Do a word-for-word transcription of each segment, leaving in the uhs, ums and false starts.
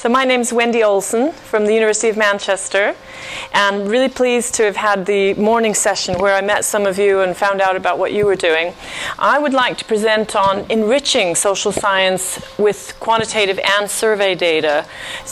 So my name's Wendy Olson from the University of Manchester, and I'm really pleased to have had the morning session where I met some of you and found out about what you were doing. I would like to present on enriching social science with quantitative and survey data.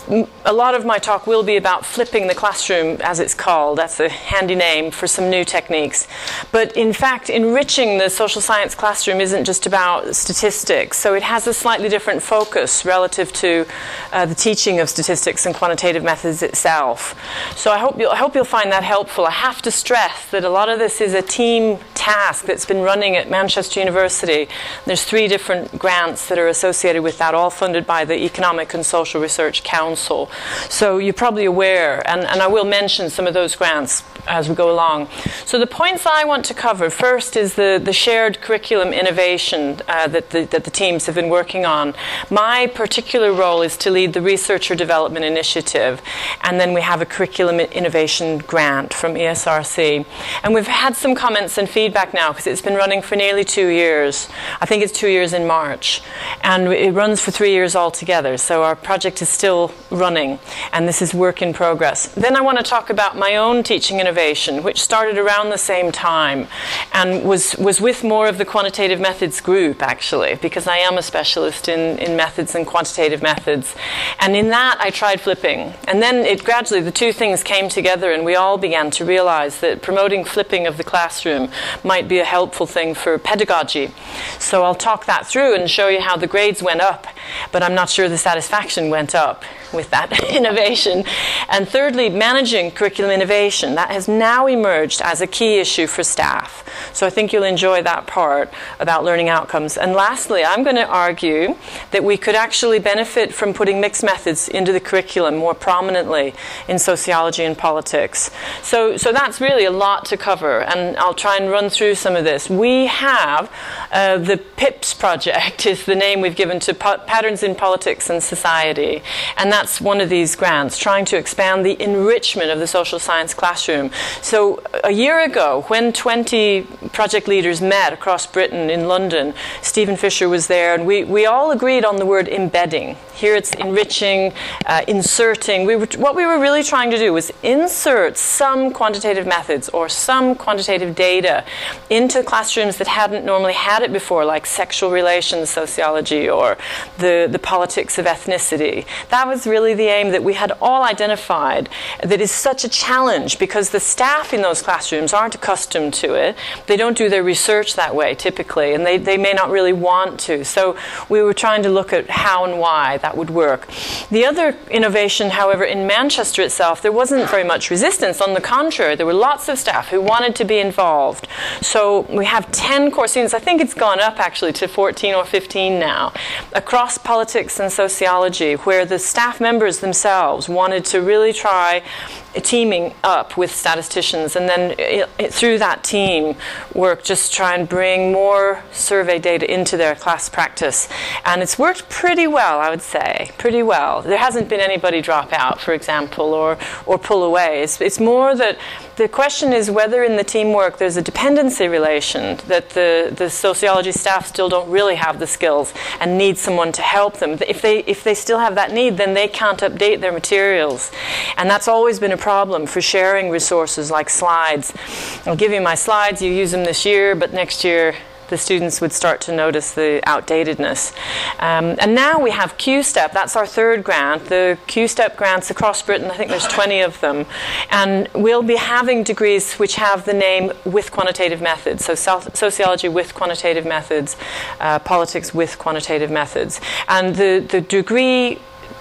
A lot of my talk will be about flipping the classroom, as it's called. That's a handy name for some new techniques. But in fact, enriching the social science classroom isn't just about statistics, so it has a slightly different focus relative to uh, the teaching of statistics and quantitative methods itself. So I hope, you'll, I hope you'll find that helpful. I have to stress that a lot of this is a team task that's been running at Manchester University. There's three different grants that are associated with that, all funded by the Economic and Social Research Council. So you're probably aware, and, and I will mention some of those grants as we go along. So the points I want to cover first is the, the shared curriculum innovation uh, that, the, that the teams have been working on. My particular role is to lead the Researcher Development Initiative, and then we have a curriculum innovation grant from E S R C. And we've had some comments and feedback now because it's been running for nearly two years. I think it's two years in March. And it runs for three years altogether, so our project is still running, and this is work in progress. Then I want to talk about my own teaching innovation, which started around the same time and was, was with more of the quantitative methods group, actually, because I am a specialist in, in methods and quantitative methods. And in that, I tried flipping. And then it gradually, the two things came together, and we all began to realize that promoting flipping of the classroom might be a helpful thing for pedagogy. So I'll talk that through and show you how the grades went up, but I'm not sure the satisfaction went up with that innovation. And thirdly, managing curriculum innovation. That has now emerged as a key issue for staff. So I think you'll enjoy that part about learning outcomes. And lastly, I'm going to argue that we could actually benefit from putting mixed methods into the curriculum more prominently in sociology and politics. So, so that's really a lot to cover, and I'll try and run through some of this. We have uh, the PIPS project is the name we've given to po- Patterns in Politics and Society, and that's one of these grants, trying to expand the enrichment of the social science classroom. So a year ago, when twenty project leaders met across Britain in London, Stephen Fisher was there, and we, we all agreed on the word embedding. Here it's enriching, uh, inserting. We were, what we were really trying to do was insert some quantitative methods or some quantitative data into classrooms that hadn't normally had it before, like sexual relations sociology or the, the politics of ethnicity. That was really the aim that we had all identified, that is such a challenge because the staff in those classrooms aren't accustomed to it. They don't do their research that way typically, and they, they may not really want to. So we were trying to look at how and why that would work. The other innovation, however, in Manchester itself, there wasn't very much resistance. On the contrary, there were lots of staff who wanted to be involved. So we have ten course units. I think it's gone up actually to fourteen or fifteen now, across politics and sociology, where the staff members themselves wanted to really try teaming up with statisticians, and then it, it, through that team work, just try and bring more survey data into their class practice. And it's worked pretty well, I would say, pretty well. There hasn't been anybody drop out, for example, or, or pull away. It's, it's more that the question is whether in the teamwork there's a dependency relation, that the, the sociology staff still don't really have the skills and need someone to help them. If they, if they still have that need, then they can't update their materials. And that's always been a problem for sharing resources like slides. I'll give you my slides, you use them this year, but next year the students would start to notice the outdatedness. Um, and now we have Q-STEP, that's our third grant. The Q-STEP grants across Britain, I think there's twenty of them. And we'll be having degrees which have the name with quantitative methods. So sociology with quantitative methods, uh, politics with quantitative methods. And the, the degree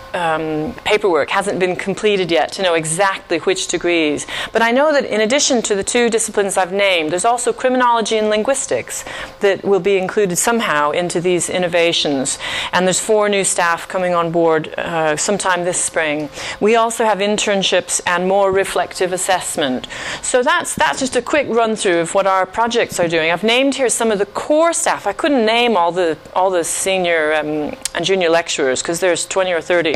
Um, paperwork hasn't been completed yet to know exactly which degrees. But I know that in addition to the two disciplines I've named, there's also criminology and linguistics that will be included somehow into these innovations. And there's four new staff coming on board uh, sometime this spring. We also have internships and more reflective assessment. So that's that's just a quick run through of what our projects are doing. I've named here some of the core staff. I couldn't name all the all the senior um, and junior lecturers because there's twenty or thirty.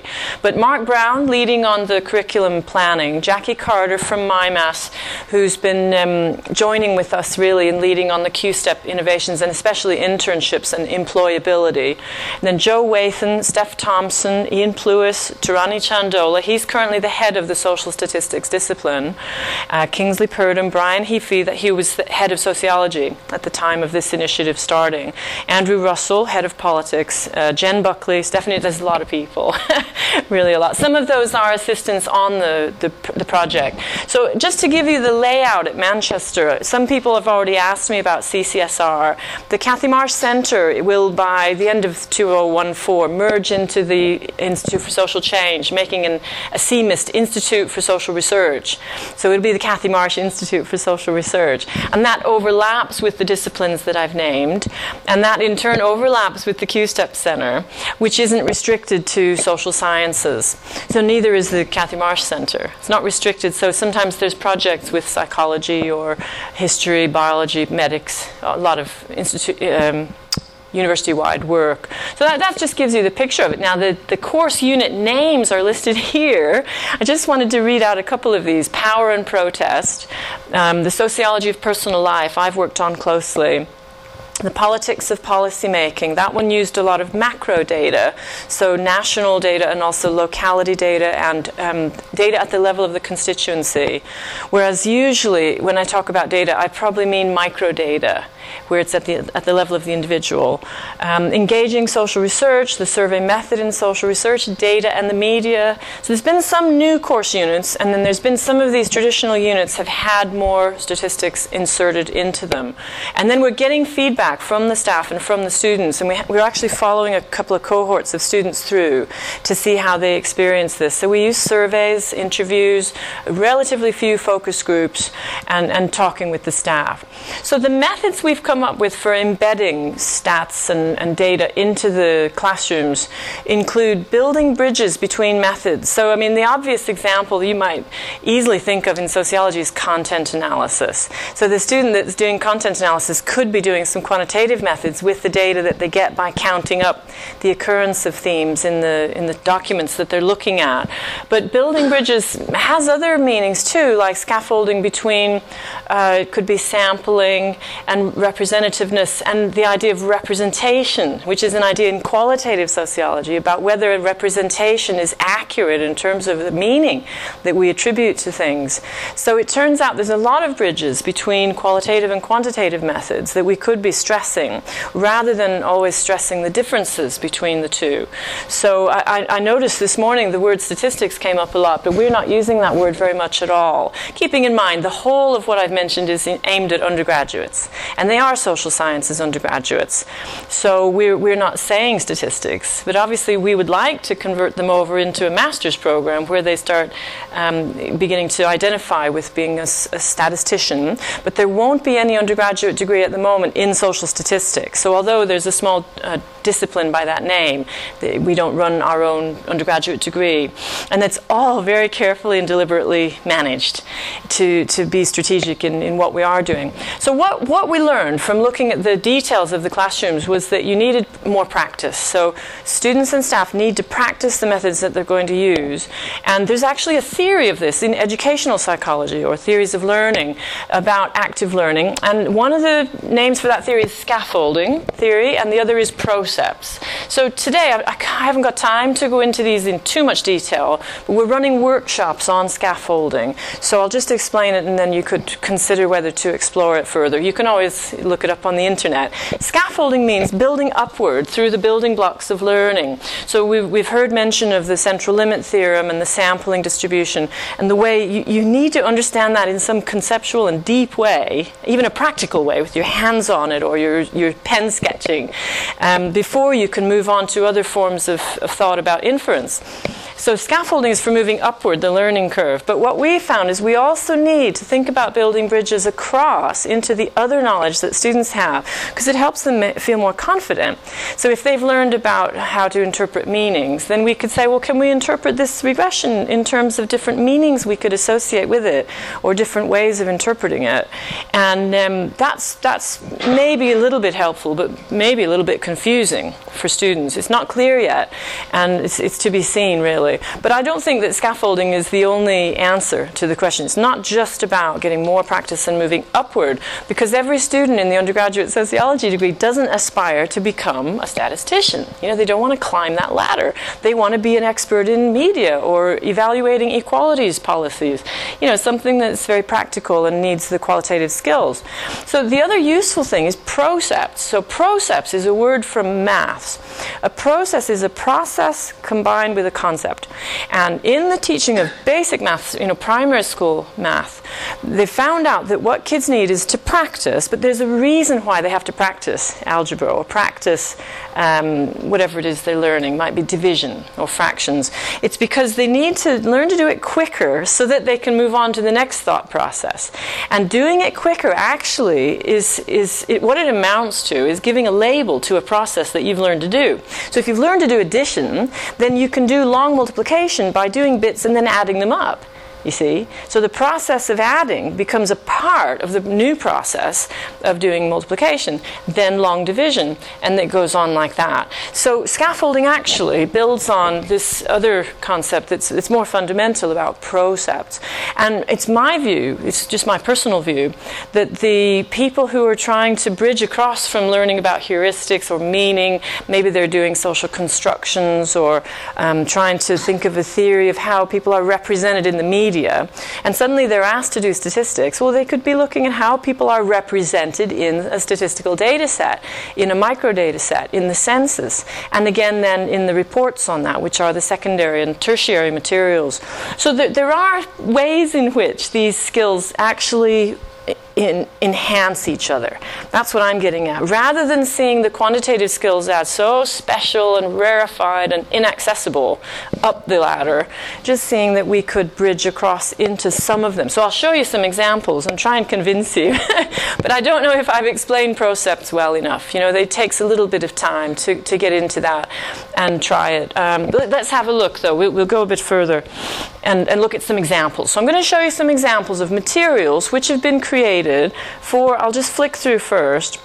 But Mark Brown leading on the curriculum planning, Jackie Carter from MyMass, who's been um, joining with us really in leading on the Q-Step innovations and especially internships and employability. And then Joe Wathan, Steph Thompson, Ian Plewis, Tarani Chandola. He's currently the head of the social statistics discipline. Uh, Kingsley Purdom, Brian Heafy, that he was the head of sociology at the time of this initiative starting. Andrew Russell, head of politics. Uh, Jen Buckley, Stephanie, there's a lot of people, really a lot. Some of those are assistants on the, the, the project. So just to give you the layout at Manchester, some people have already asked me about C C S R. The Cathy Marsh Centre will, by the end of two thousand fourteen, merge into the Institute for Social Change, making an, a C M I S T, Institute for Social Research. So it'll be the Cathy Marsh Institute for Social Research. And that overlaps with the disciplines that I've named. And that in turn overlaps with the Q-Step Centre, which isn't restricted to social sciences. So neither is the Cathy Marsh Centre. It's not restricted. So sometimes there's projects with psychology or history, biology, medics, a lot of institute. Um, university-wide work. So that, that just gives you the picture of it. Now, the, the course unit names are listed here. I just wanted to read out a couple of these. Power and Protest, um, the Sociology of Personal Life, I've worked on closely. The Politics of Policymaking, that one used a lot of macro data, so national data and also locality data and um, data at the level of the constituency. Whereas usually when I talk about data, I probably mean micro data, where it's at the at the level of the individual. Um, engaging social research, the survey method in social research, data and the media. So there's been some new course units, and then there's been some of these traditional units have had more statistics inserted into them. And then we're getting feedback from the staff and from the students, and we ha- we're actually following a couple of cohorts of students through to see how they experience this. So we use surveys, interviews, relatively few focus groups, and, and talking with the staff. So the methods we've come up with for embedding stats and, and data into the classrooms include building bridges between methods. So, I mean, the obvious example you might easily think of in sociology is content analysis. So the student that's doing content analysis could be doing some quantitative methods with the data that they get by counting up the occurrence of themes in the in the documents that they're looking at. But building bridges has other meanings too, like scaffolding between, uh, it could be sampling and representativeness, and the idea of representation, which is an idea in qualitative sociology about whether a representation is accurate in terms of the meaning that we attribute to things. So it turns out there's a lot of bridges between qualitative and quantitative methods that we could be stressing, rather than always stressing the differences between the two. So I, I noticed this morning the word statistics came up a lot, but we're not using that word very much at all. Keeping in mind the whole of what I've mentioned is in, aimed at undergraduates, and they are social sciences undergraduates. So we're, we're not saying statistics, but obviously we would like to convert them over into a master's program where they start um, beginning to identify with being a, a statistician, but there won't be any undergraduate degree at the moment in social statistics. So although there's a small uh, discipline by that name, we don't run our own undergraduate degree. And that's all very carefully and deliberately managed to, to be strategic in, in what we are doing. So what, what we learned from looking at the details of the classrooms was that you needed more practice. So students and staff need to practice the methods that they're going to use. And there's actually a theory of this in educational psychology, or theories of learning, about active learning. And one of the names for that theory is scaffolding theory, and the other is procepts. So today, I, I haven't got time to go into these in too much detail, but we're running workshops on scaffolding. So I'll just explain it, and then you could consider whether to explore it further. You can always look it up on the internet. Scaffolding means building upward through the building blocks of learning. So we've, we've heard mention of the central limit theorem and the sampling distribution, and the way you, you need to understand that in some conceptual and deep way, even a practical way with your hands on it or your, your pen sketching, um, before you can move on to other forms of, of thought about inference. So scaffolding is for moving upward the learning curve. But what we found is we also need to think about building bridges across into the other knowledge that students have, because it helps them feel more confident. So if they've learned about how to interpret meanings, then we could say, well, can we interpret this regression in terms of different meanings we could associate with it, or different ways of interpreting it? And um, that's, that's maybe a little bit helpful, but maybe a little bit confusing for students. It's not clear yet, and it's, it's to be seen, really. But I don't think that scaffolding is the only answer to the question. It's not just about getting more practice and moving upward, because every student in the undergraduate sociology degree doesn't aspire to become a statistician. You know, they don't want to climb that ladder. They want to be an expert in media or evaluating equalities policies. You know, something that's very practical and needs the qualitative skills. So the other useful thing is procepts. So procepts is a word from maths. A process is a process combined with a concept. And in the teaching of basic maths, you know, primary school math, they found out that what kids need is to practice, but there's a reason why they have to practice algebra or practice um, whatever it is they're learning. Might be division or fractions. It's because they need to learn to do it quicker so that they can move on to the next thought process. And doing it quicker actually is, is it, what it amounts to is giving a label to a process that you've learned to do. So if you've learned to do addition, then you can do long multiplication by doing bits and then adding them up. You see? So the process of adding becomes a part of the new process of doing multiplication, then long division, and it goes on like that. So scaffolding actually builds on this other concept that's it's more fundamental about procepts. And it's my view, it's just my personal view, that the people who are trying to bridge across from learning about heuristics or meaning, maybe they're doing social constructions or um, trying to think of a theory of how people are represented in the media, and suddenly they're asked to do statistics, well, they could be looking at how people are represented in a statistical data set, in a micro data set, in the census, and again then in the reports on that, which are the secondary and tertiary materials. So there, there are ways in which these skills actually In, enhance each other. That's what I'm getting at. Rather than seeing the quantitative skills as so special and rarefied and inaccessible up the ladder, just seeing that we could bridge across into some of them. So I'll show you some examples and try and convince you. But I don't know if I've explained procepts well enough. You know, it takes a little bit of time to, to get into that and try it. Um, let's have a look, though. We'll, we'll go a bit further and, and look at some examples. So I'm going to show you some examples of materials which have been created for, I'll just flick through first.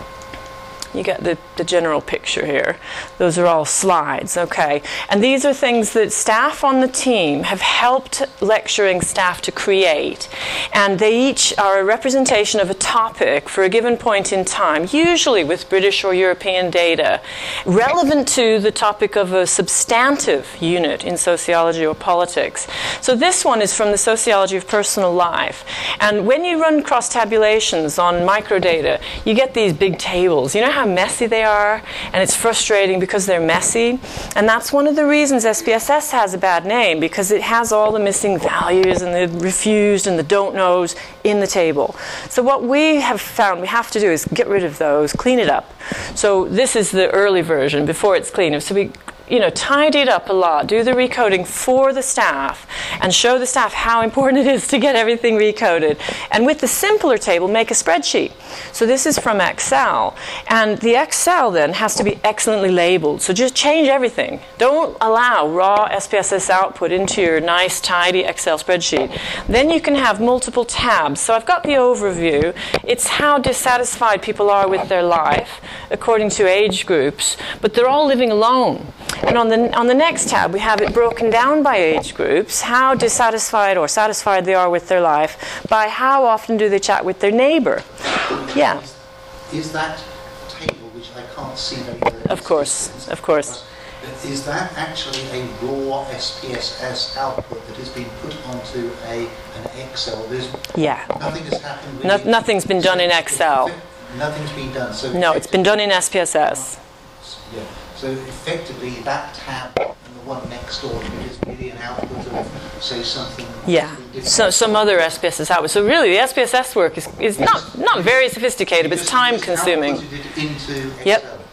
You get the, the general picture here. Those are all slides, okay? And these are things that staff on the team have helped lecturing staff to create. And they each are a representation of a topic for a given point in time, usually with British or European data, relevant to the topic of a substantive unit in sociology or politics. So this one is from the sociology of personal life. And when you run cross-tabulations on microdata, you get these big tables. You know how how messy they are, and it's frustrating because they're messy. And that's one of the reasons S P S S has a bad name, because it has all the missing values and the refused and the don't knows in the table. So what we have found we have to do is get rid of those, clean it up. So this is the early version before it's clean. So we you know, tidy it up a lot, do the recoding for the staff, and show the staff how important it is to get everything recoded. And with the simpler table, make a spreadsheet. So this is from Excel. And the Excel then has to be excellently labeled. So just change everything. Don't allow raw S P S S output into your nice, tidy Excel spreadsheet. Then you can have multiple tabs. So I've got the overview. It's how dissatisfied people are with their life, according to age groups. But they're all living alone. And on the on the next tab, we have it broken down by age groups, how dissatisfied or satisfied they are with their life, by how often do they chat with their neighbour. Yeah. Is, is that table, which I can't see very clearly? Of course, of course. Is that actually a raw S P S S output that has been put onto a an Excel? There's, yeah. Nothing has happened. Really. No, nothing's been done in Excel. Nothing's been done. So no, it's been done in S P S S. Yeah. So effectively, that tab and the one next door is really an output of, say, something. Yeah. So some other S P S S output. So really, the S P S S work is, is not not very sophisticated, but it's time consuming. Into Excel. Yep.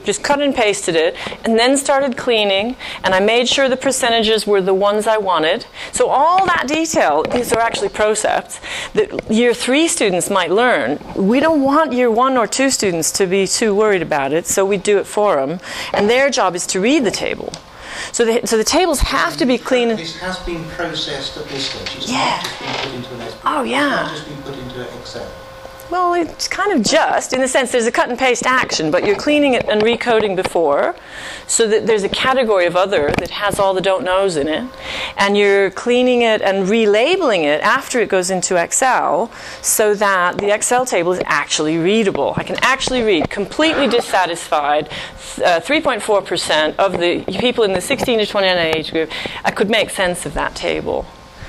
just cut and pasted it, and then started cleaning, and I made sure the percentages were the ones I wanted. So all that detail, these are actually procepts, that year three students might learn. We don't want year one or two students to be too worried about it, so we do it for them. And their job is to read the table. So the, so the tables have to be clean. This has been processed at this stage. It's Yeah. not just been put into an S P S S. Oh, yeah. It's not just been put into Excel. Well, it's kind of just, in the sense there's a cut and paste action, but you're cleaning it and recoding before, so that there's a category of other that has all the don't knows in it, and you're cleaning it and relabeling it after it goes into Excel, so that the Excel table is actually readable. I can actually read. Completely dissatisfied, uh, three point four percent of the people in the sixteen to twenty-nine age group, I could make sense of that table.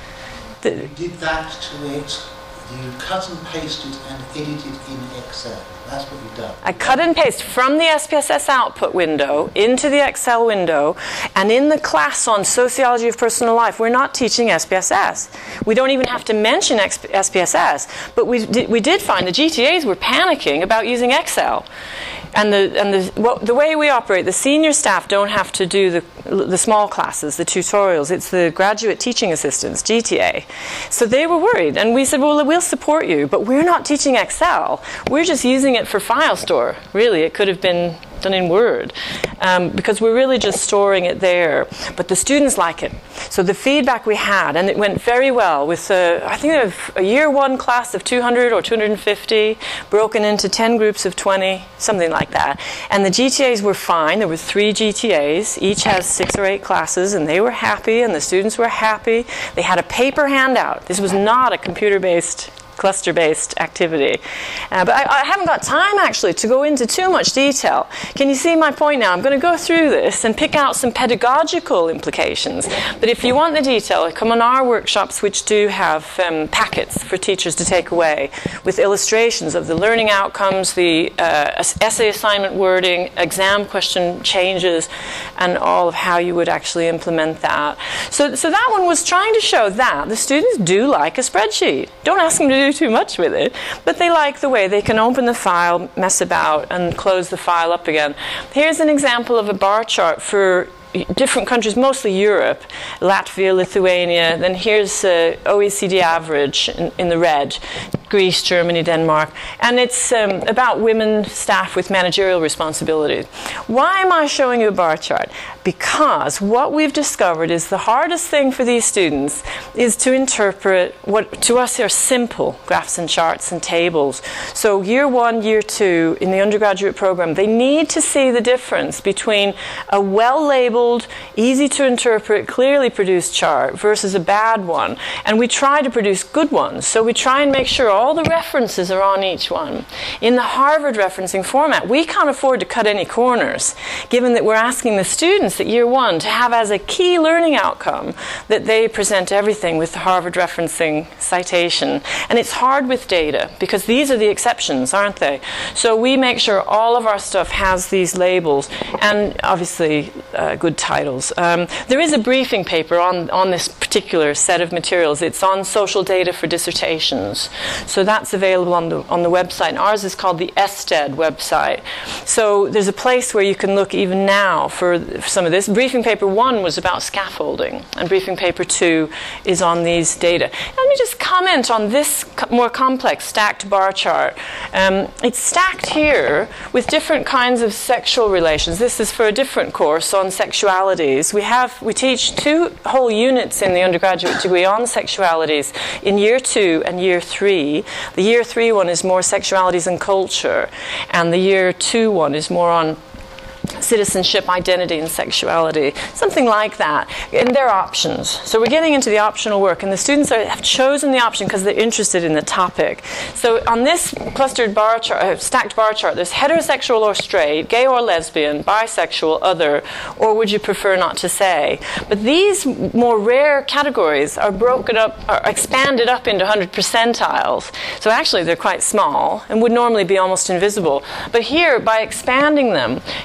The, You did that to it. You cut and pasted and edited in Excel. That's what you've done. I cut and paste from the S P S S output window into the Excel window, and in the class on Sociology of Personal Life, we're not teaching S P S S. We don't even have to mention S P S S, but we did, we did find the G T As were panicking about using Excel. And the and the well, the way we operate, the senior staff don't have to do the the small classes, the tutorials. It's the graduate teaching assistants, G T A. So they were worried, and we said, well, we'll support you, but we're not teaching Excel. We're just using it for file store. Really, it could have been done in Word, um, because we're really just storing it there. But the students like it. So the feedback we had, and it went very well with, uh, I think, a, a year one class of two hundred or two hundred fifty, broken into ten groups of twenty, something like that. And the G T As were fine. There were three G T As. Each has six or eight classes, and they were happy, and the students were happy. They had a paper handout. This was not a computer-based cluster-based activity. Uh, but I, I haven't got time, actually, to go into too much detail. Can you see my point now? I'm going to go through this and pick out some pedagogical implications. But if you want the detail, come on our workshops, which do have um, packets for teachers to take away with illustrations of the learning outcomes, the uh, essay assignment wording, exam question changes, and all of how you would actually implement that. So, so that one was trying to show that the students do like a spreadsheet. Don't ask them to do too much with it, but they like the way they can open the file, mess about, and close the file up again. Here's an example of a bar chart for different countries, mostly Europe, Latvia, Lithuania. Then here's uh, O E C D average in, in the red, Greece, Germany, Denmark. And it's um, about women staff with managerial responsibilities. Why am I showing you a bar chart? Because what we've discovered is the hardest thing for these students is to interpret what to us are simple graphs and charts and tables. So year one, year two in the undergraduate program, they need to see the difference between a well-labeled, easy to interpret, clearly produced chart versus a bad one. And we try to produce good ones. So we try and make sure all the references are on each one. In the Harvard referencing format, we can't afford to cut any corners, given that we're asking the students at year one to have as a key learning outcome that they present everything with the Harvard referencing citation. And it's hard with data, because these are the exceptions, aren't they? So we make sure all of our stuff has these labels, and obviously uh, good titles. Um, there is a briefing paper on, on this particular set of materials. It's on social data for dissertations. So that's available on the, on the website. And ours is called the S T E D website. So there's a place where you can look even now for, for some of this. Briefing paper one was about scaffolding, and briefing paper two is on these data. Let me just comment on this co- more complex stacked bar chart. Um, it's stacked here with different kinds of sexual relations. This is for a different course on sexualities. We have we teach two whole units in the undergraduate degree on sexualities in year two and year three. The year three one is more sexualities and culture, and the year two one is more on citizenship, identity, and sexuality, something like that. And they're options. So we're getting into the optional work, and the students are, have chosen the option because they're interested in the topic. So on this clustered bar chart, uh, stacked bar chart, there's heterosexual or straight, gay or lesbian, bisexual, other, or would you prefer not to say? But these more rare categories are broken up, are expanded up into one hundred percentiles. So actually they're quite small and would normally be almost invisible. But here, by expanding them, you can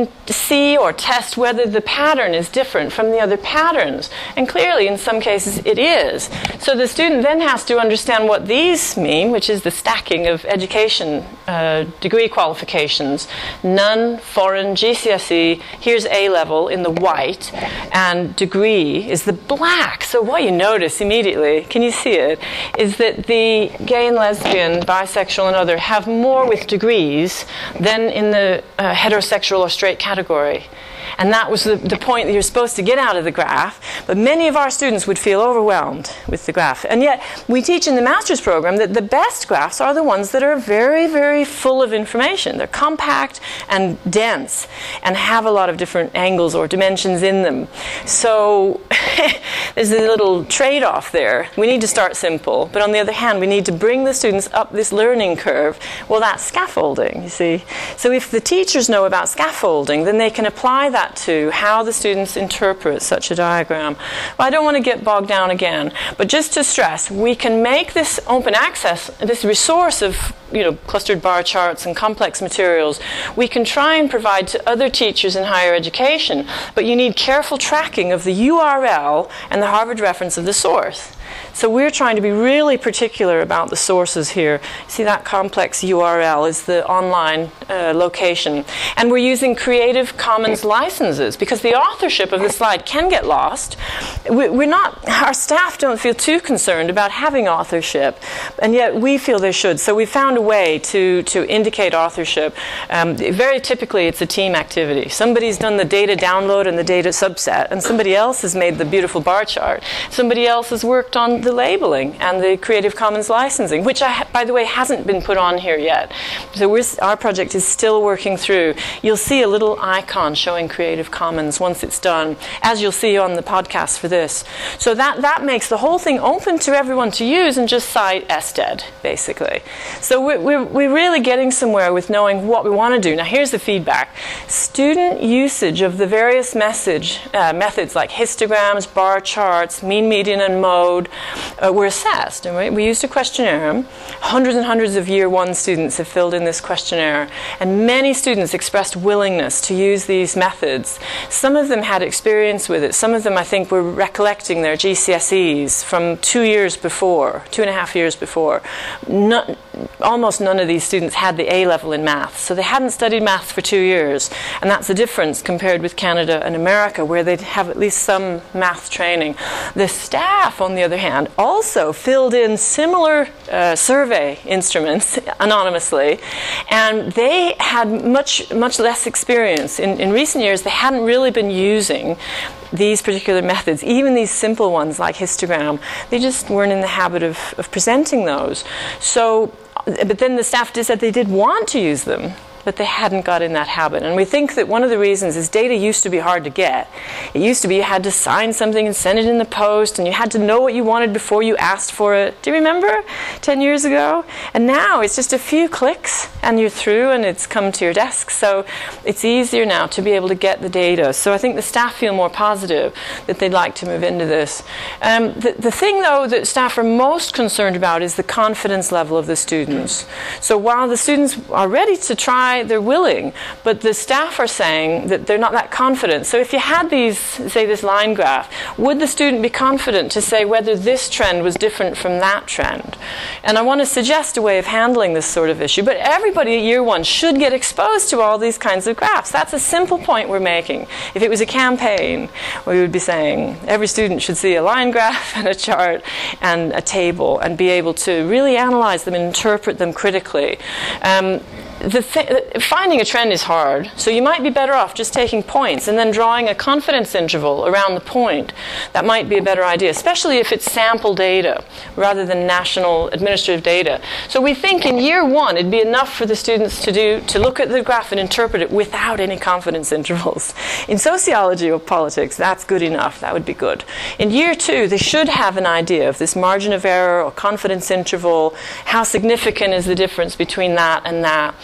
see or test whether the pattern is different from the other patterns. And clearly, in some cases, it is. So the student then has to understand what these mean, which is the stacking of education uh, degree qualifications. None, foreign, G C S E, here's A-level in the white, and degree is the black. So what you notice immediately, can you see it, is that the gay and lesbian, bisexual and other have more with degrees than in the uh, heterosexual or straight category. And that was the, the point that you're supposed to get out of the graph. But many of our students would feel overwhelmed with the graph. And yet, we teach in the master's program that the best graphs are the ones that are very, very full of information. They're compact and dense and have a lot of different angles or dimensions in them. So there's a little trade-off there. We need to start simple. But on the other hand, we need to bring the students up this learning curve. Well, that's scaffolding, you see. So if the teachers know about scaffolding, then they can apply that to how the students interpret such a diagram. Well, I don't want to get bogged down again, but just to stress, we can make this open access, this resource of you know, clustered bar charts and complex materials, we can try and provide to other teachers in higher education, but you need careful tracking of the U R L and the Harvard reference of the source. So we're trying to be really particular about the sources here. See that complex U R L is the online uh, location. And we're using Creative Commons licenses because the authorship of the slide can get lost. We're not, our staff don't feel too concerned about having authorship, and yet we feel they should. So we found a way to, to indicate authorship. Um, very typically it's a team activity. Somebody's done the data download and the data subset, and somebody else has made the beautiful bar chart. Somebody else has worked on the labeling and the Creative Commons licensing, which, I, by the way, hasn't been put on here yet. So we're, our project is still working through. You'll see a little icon showing Creative Commons once it's done, as you'll see on the podcast for this. So that, that makes the whole thing open to everyone to use and just cite S D E D, basically. So we're, we're, we're really getting somewhere with knowing what we want to do. Now, here's the feedback. Student usage of the various message uh, methods like histograms, bar charts, mean, median, and mode Uh, were assessed. And we, we used a questionnaire. Hundreds and hundreds of year one students have filled in this questionnaire, and many students expressed willingness to use these methods. Some of them had experience with it. Some of them, I think, were recollecting their G C S Es from two years before, two and a half years before. Not, almost none of these students had the A level in math, so they hadn't studied math for two years, and that's a difference compared with Canada and America, where they'd have at least some math training. The staff, on the other hand, also filled in similar uh, survey instruments anonymously, and they had much much less experience. In, in recent years, they hadn't really been using these particular methods, even these simple ones like histogram. They just weren't in the habit of, of presenting those. So, but then the staff just said they did want to use them, but they hadn't got in that habit. And we think that one of the reasons is data used to be hard to get. It used to be you had to sign something and send it in the post, and you had to know what you wanted before you asked for it. Do you remember ten years ago? And now it's just a few clicks and you're through and it's come to your desk. So it's easier now to be able to get the data. So I think the staff feel more positive that they'd like to move into this. Um, the, the thing, though, that staff are most concerned about is the confidence level of the students. So while the students are ready to try, they're willing, but the staff are saying that they're not that confident. So if you had these, say this line graph, would the student be confident to say whether this trend was different from that trend? And I want to suggest a way of handling this sort of issue, but everybody at year one should get exposed to all these kinds of graphs. That's a simple point we're making. If it was a campaign, we would be saying every student should see a line graph and a chart and a table and be able to really analyze them and interpret them critically. Um, The th- finding a trend is hard, so you might be better off just taking points and then drawing a confidence interval around the point. That might be a better idea, especially if it's sample data rather than national administrative data. So we think in year one it'd be enough for the students to do to look at the graph and interpret it without any confidence intervals. In sociology or politics, that's good enough. That would be good. In year two, they should have an idea of this margin of error or confidence interval. How significant is the difference between that and that?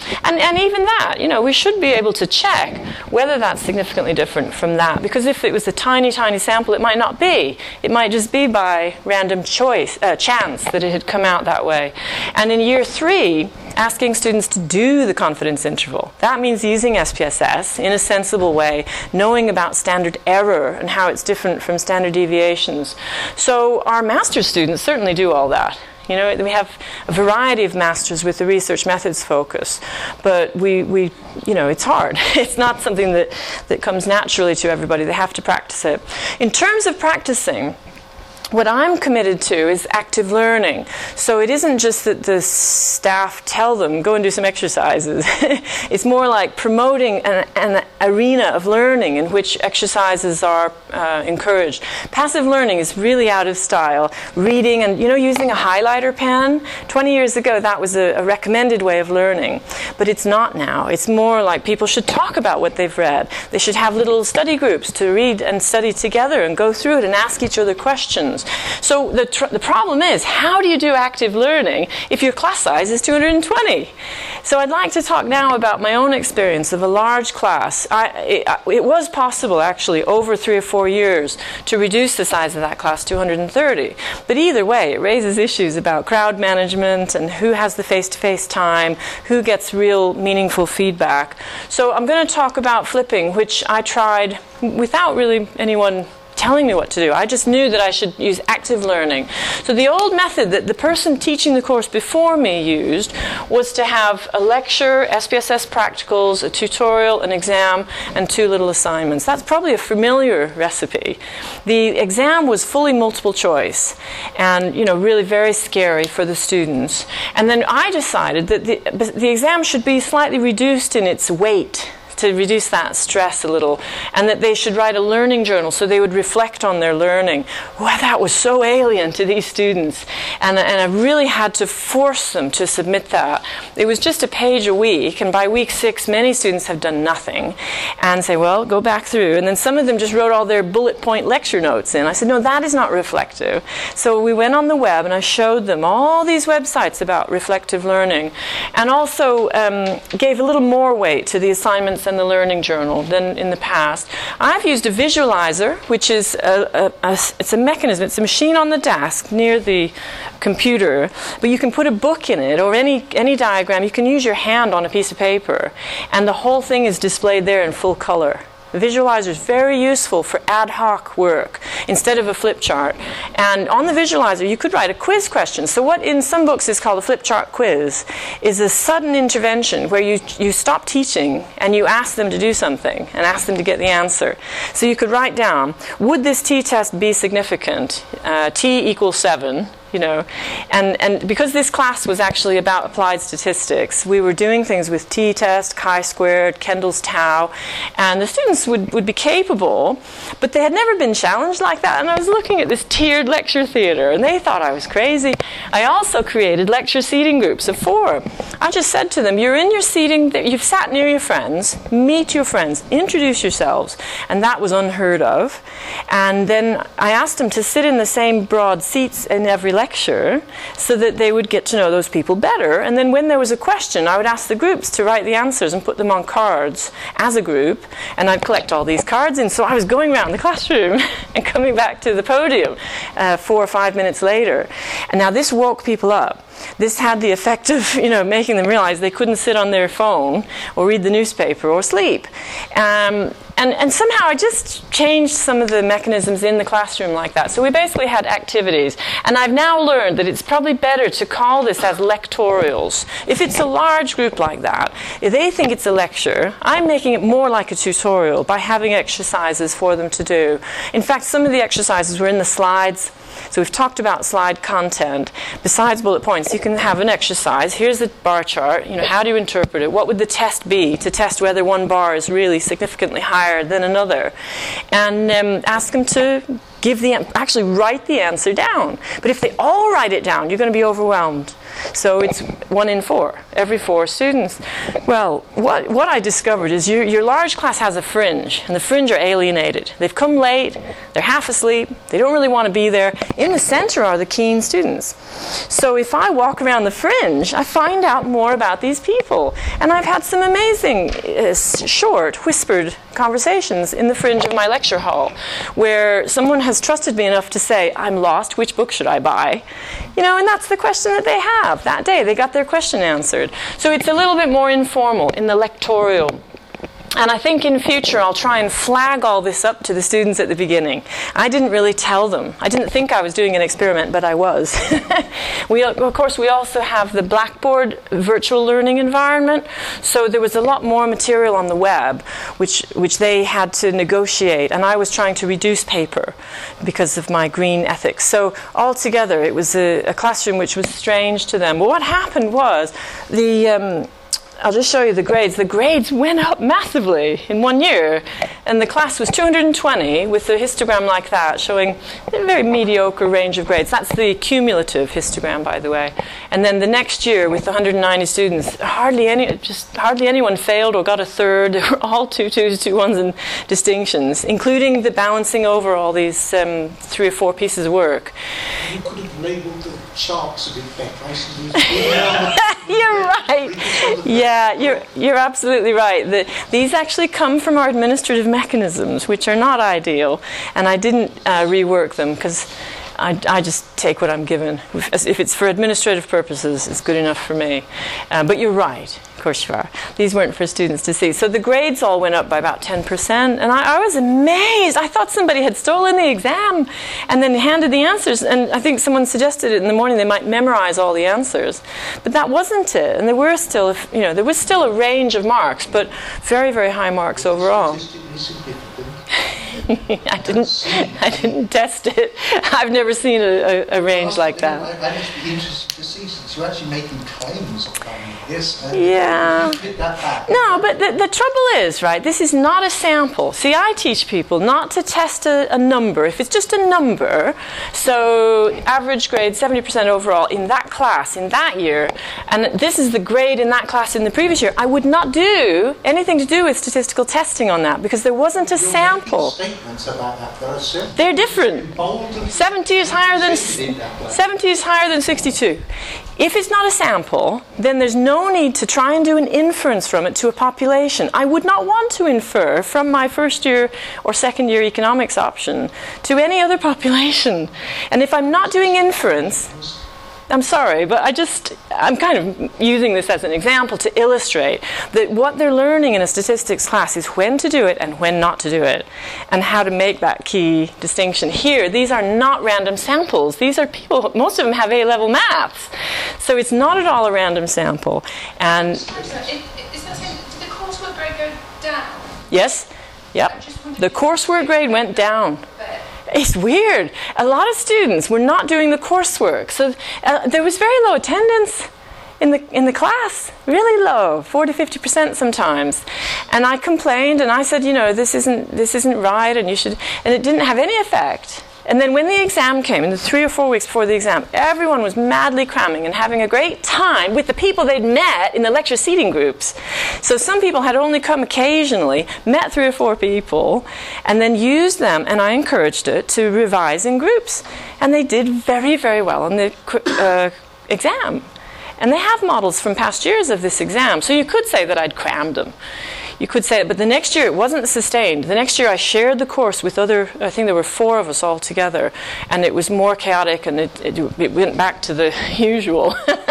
And, and even that, you know, we should be able to check whether that's significantly different from that. Because if it was a tiny, tiny sample, it might not be. It might just be by random choice, uh, chance that it had come out that way. And in year three, asking students to do the confidence interval. That means using S P S S in a sensible way, knowing about standard error and how it's different from standard deviations. So our master's students certainly do all that. You know, we have a variety of masters with the research methods focus, but we, we you know, it's hard. It's not something that, that comes naturally to everybody. They have to practice it. In terms of practicing, what I'm committed to is active learning. So it isn't just that the staff tell them, go and do some exercises. It's more like promoting an, an arena of learning in which exercises are uh, encouraged. Passive learning is really out of style. Reading and, you know, using a highlighter pen. twenty years ago, that was a, a recommended way of learning. But it's not now. It's more like people should talk about what they've read. They should have little study groups to read and study together and go through it and ask each other questions. So the, tr- the problem is, how do you do active learning if your class size is two hundred twenty? So I'd like to talk now about my own experience of a large class. I, it, it was possible, actually, over three or four years to reduce the size of that class to two hundred thirty. But either way, it raises issues about crowd management and who has the face-to-face time, who gets real meaningful feedback. So I'm going to talk about flipping, which I tried without really anyone telling me what to do. I just knew that I should use active learning. So the old method that the person teaching the course before me used was to have a lecture, S P S S practicals, a tutorial, an exam, and two little assignments. That's probably a familiar recipe. The exam was fully multiple choice and, you know, really very scary for the students. And then I decided that the, the exam should be slightly reduced in its weight, to reduce that stress a little, and that they should write a learning journal so they would reflect on their learning. Wow, that was so alien to these students, and, and I really had to force them to submit that. It was just a page a week, and by week six many students have done nothing and say, well, go back through, and then some of them just wrote all their bullet point lecture notes in. I said, no, that is not reflective. So we went on the web and I showed them all these websites about reflective learning, and also um, gave a little more weight to the assignments and the learning journal than in the past. I've used a visualizer, which is a, a, a, it's a mechanism, it's a machine on the desk near the computer, but you can put a book in it or any, any diagram. You can use your hand on a piece of paper, and the whole thing is displayed there in full color. The visualizer is very useful for ad hoc work instead of a flip chart. And on the visualizer, you could write a quiz question. So what in some books is called a flip chart quiz is a sudden intervention where you, you stop teaching and you ask them to do something and ask them to get the answer. So you could write down, would this t-test be significant? Uh, t equals seven. You know, and, and because this class was actually about applied statistics, we were doing things with t-test, chi-squared, Kendall's tau, and the students would, would be capable, but they had never been challenged like that, and I was looking at this tiered lecture theater, and they thought I was crazy. I also created lecture seating groups of four. I just said to them, you're in your seating, you've sat near your friends, meet your friends, introduce yourselves, and that was unheard of. And then I asked them to sit in the same broad seats in every lecture so that they would get to know those people better. And then when there was a question, I would ask the groups to write the answers and put them on cards as a group, and I'd collect all these cards. And so I was going around the classroom and coming back to the podium uh, four or five minutes later. And now this woke people up. This had the effect of, you know, making them realize they couldn't sit on their phone or read the newspaper or sleep. Um, and, and somehow I just changed some of the mechanisms in the classroom like that. So we basically had activities. And I've now learned that it's probably better to call this as lectorials. If it's a large group like that, if they think it's a lecture, I'm making it more like a tutorial by having exercises for them to do. In fact, some of the exercises were in the slides. So we've talked about slide content. Besides bullet points, you can have an exercise. Here's the bar chart. You know, how do you interpret it? What would the test be to test whether one bar is really significantly higher than another? And um, ask them to give the actually write the answer down. But if they all write it down, you're going to be overwhelmed. So it's one in four, every four students. Well, what, what I discovered is your, your large class has a fringe, and the fringe are alienated. They've come late, they're half asleep, they don't really want to be there. In the center are the keen students. So if I walk around the fringe, I find out more about these people. And I've had some amazing, uh, short, whispered conversations in the fringe of my lecture hall, where someone has trusted me enough to say, I'm lost, which book should I buy? You know, and that's the question that they have that day. They got their question answered. So it's a little bit more informal in the lectorial. And I think in future I'll try and flag all this up to the students at the beginning. I didn't really tell them. I didn't think I was doing an experiment, but I was. we, of course, we also have the Blackboard virtual learning environment. So there was a lot more material on the web, which, which they had to negotiate. And I was trying to reduce paper because of my green ethics. So altogether, it was a, a classroom which was strange to them. But what happened was the... Um, I'll just show you the grades. The grades went up massively in one year, and the class was two hundred twenty with a histogram like that, showing a very mediocre range of grades. That's the cumulative histogram, by the way. And then the next year, with one hundred ninety students, hardly any, just hardly anyone failed or got a third. They were all two twos, two ones, and distinctions, including the balancing over all these um, three or four pieces of work. You could have labelled the charts a bit better. You're right. Yeah, you're you're absolutely right. The, these actually come from our administrative mechanisms, which are not ideal, and I didn't uh, rework them because I, I just take what I'm given. If, if it's for administrative purposes, it's good enough for me. Uh, but you're right. Of course you are. These weren't for students to see. So the grades all went up by about ten percent, and I, I was amazed. I thought somebody had stolen the exam and then handed the answers, and I think someone suggested it in the morning they might memorize all the answers. But that wasn't it, and there were still, you know, there was still a range of marks, but very, very high marks overall. I didn't. I didn't test it. I've never seen a, a, a range like that. I, I just be interested to see, since you're actually making claims on this. Uh, yeah. That back. No, but the, the trouble is, right, this is not a sample. See, I teach people not to test a, a number. If it's just a number, so average grade seventy percent overall in that class in that year, and this is the grade in that class in the previous year, I would not do anything to do with statistical testing on that because there wasn't a You're sample. About that, though, they're different. seventy is higher than seventy is higher than sixty-two. If it's not a sample, then there's no need to try and do an inference from it to a population. I would not want to infer from my first year or second year economics option to any other population. And if I'm not doing inference, I'm sorry, but I just, I'm kind of using this as an example to illustrate that what they're learning in a statistics class is when to do it and when not to do it, and how to make that key distinction. Here, these are not random samples. These are people, most of them have A-level maths. So it's not at all a random sample. And is that saying, did the coursework grade go down? Yes, yep. The coursework grade went down. It's weird. A lot of students were not doing the coursework, so uh, there was very low attendance in the in the class, really low, forty, fifty percent sometimes. And I complained, and I said, you know, this isn't this isn't right, and you should. And it didn't have any effect. And then when the exam came, in the three or four weeks before the exam, everyone was madly cramming and having a great time with the people they'd met in the lecture seating groups. So some people had only come occasionally, met three or four people, and then used them, and I encouraged it, to revise in groups. And they did very, very well on the uh, exam. And they have models from past years of this exam. So you could say that I'd crammed them. You could say it, but the next year it wasn't sustained. The next year I shared the course with other, I think there were four of us all together, and it was more chaotic, and it, it, it went back to the usual.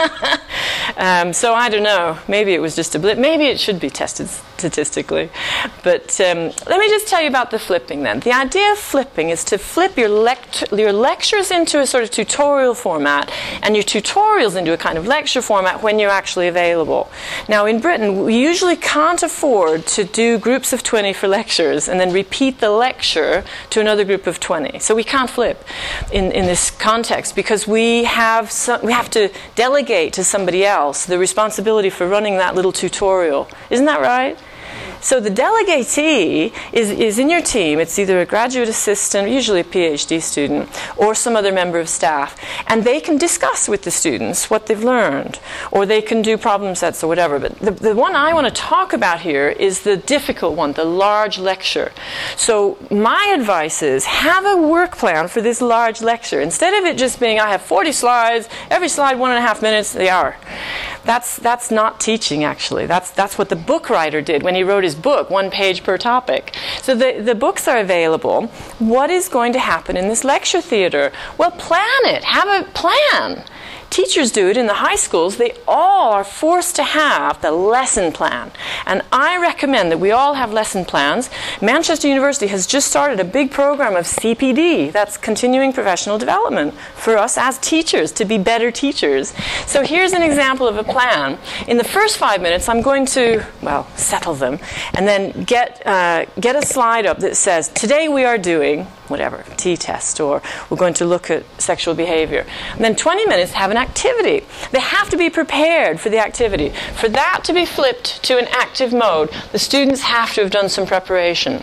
um, so I don't know, maybe it was just a blip. Maybe it should be tested statistically. But um, let me just tell you about the flipping then. The idea of flipping is to flip your, lect- your lectures into a sort of tutorial format, and your tutorials into a kind of lecture format when you're actually available. Now in Britain, we usually can't afford to do groups of twenty for lectures and then repeat the lecture to another group of twenty. So we can't flip in, in this context because we have some, we have to delegate to somebody else the responsibility for running that little tutorial. Isn't that right? So the delegatee is, is in your team. It's either a graduate assistant, usually a PhD student, or some other member of staff. And they can discuss with the students what they've learned, or they can do problem sets or whatever. But the, the one I want to talk about here is the difficult one, the large lecture. So my advice is have a work plan for this large lecture. Instead of it just being, I have forty slides, every slide one and a half minutes, the hour. That's that's not teaching, actually. That's that's what the book writer did when he wrote his book, one page per topic. So the, the books are available. What is going to happen in this lecture theater? Well, plan it. Have a plan. Teachers do it in the high schools. They all are forced to have the lesson plan. And I recommend that we all have lesson plans. Manchester University has just started a big program of C P D. That's continuing professional development for us as teachers to be better teachers. So here's an example of a plan. In the first five minutes, I'm going to, well, settle them and then get, uh, get a slide up that says, today we are doing whatever, t-test, or we're going to look at sexual behavior. And then twenty minutes have an activity. They have to be prepared for the activity. For that to be flipped to an active mode, the students have to have done some preparation.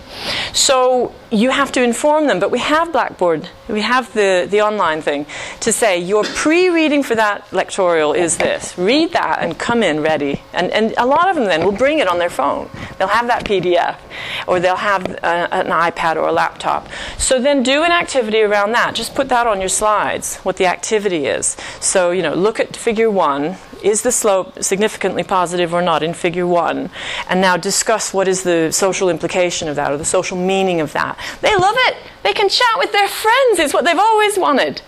So you have to inform them, but we have Blackboard, we have the, the online thing, to say your pre-reading for that lectorial is this. Read that and come in ready. And, and a lot of them then will bring it on their phone. They'll have that P D F, or they'll have a, an iPad or a laptop. So then do an activity around that. Just put that on your slides, what the activity is. So, you know, look at figure one. Is the slope significantly positive or not in figure one? And now discuss what is the social implication of that, or the social meaning of that. They love it. They can chat with their friends. It's what they've always wanted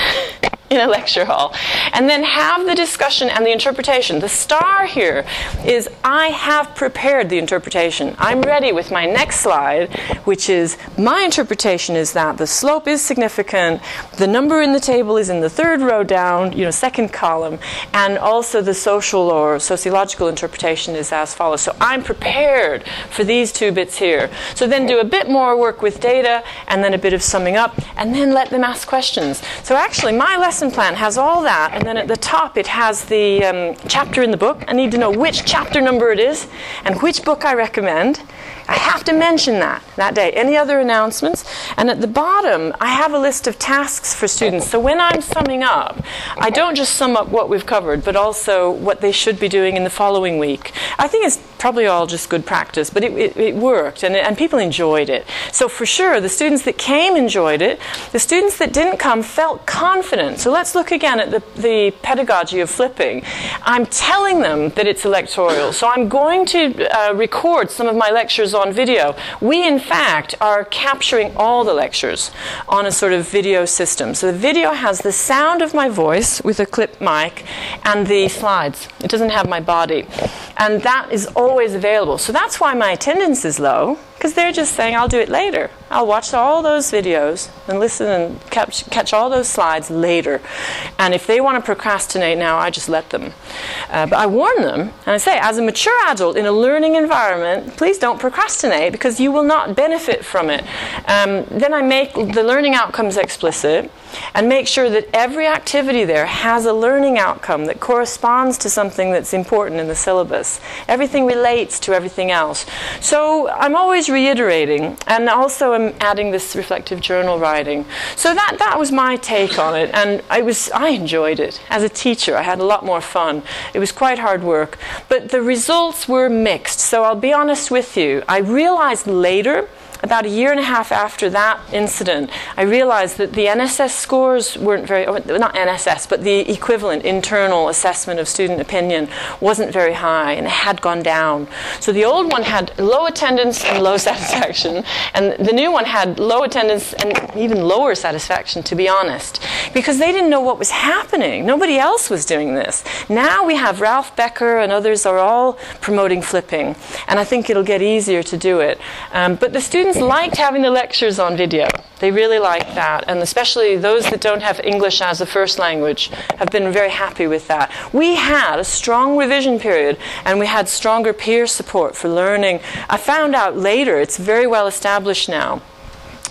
in a lecture hall. And then have the discussion and the interpretation. The star here is I have prepared the interpretation. I'm ready with my next slide, which is my interpretation is that the slope is significant, the number in the table is in the third row down, you know, second column, and also the social or sociological interpretation is as follows. So I'm prepared for these two bits here. So then do a bit more work with data, and then a bit of summing up, and then let them ask questions. So actually, my lesson plan has all that, and then at the top it has the um, chapter in the book. I need to know which chapter number it is and which book I recommend. I have to mention that that day. Any other announcements? And at the bottom, I have a list of tasks for students. So when I'm summing up, I don't just sum up what we've covered, but also what they should be doing in the following week. I think it's probably all just good practice, but it, it, it worked, and, and people enjoyed it. So for sure, the students that came enjoyed it. The students that didn't come felt confident. So let's look again at the, the pedagogy of flipping. I'm telling them that it's electoral. So I'm going to uh, record some of my lectures on video. We, in fact, are capturing all the lectures on a sort of video system. So the video has the sound of my voice with a clip mic and the slides. It doesn't have my body. And that is always available. So that's why my attendance is low, because they're just saying, I'll do it later. I'll watch all those videos and listen and catch, catch all those slides later. And if they want to procrastinate now, I just let them. Uh, but I warn them, and I say, as a mature adult in a learning environment, please don't procrastinate, because you will not benefit from it. Um, then I make the learning outcomes explicit, and make sure that every activity there has a learning outcome that corresponds to something that's important in the syllabus. Everything relates to everything else. So I'm always reiterating, and also I'm adding this reflective journal writing. So that that was my take on it, and I was I enjoyed it. As a teacher, I had a lot more fun. It was quite hard work, but the results were mixed. So I'll be honest with you. I realized later, about a year and a half after that incident, I realized that the N S S scores weren't very, not N S S, but the equivalent internal assessment of student opinion wasn't very high, and it had gone down. So the old one had low attendance and low satisfaction, and the new one had low attendance and even lower satisfaction, to be honest, because they didn't know what was happening. Nobody else was doing this. Now we have Ralph Becker and others are all promoting flipping, and I think it'll get easier to do it. Um, but the students liked having the lectures on video. They really liked that, and especially those that don't have English as a first language have been very happy with that. We had a strong revision period, and we had stronger peer support for learning. I found out later, it's very well established now,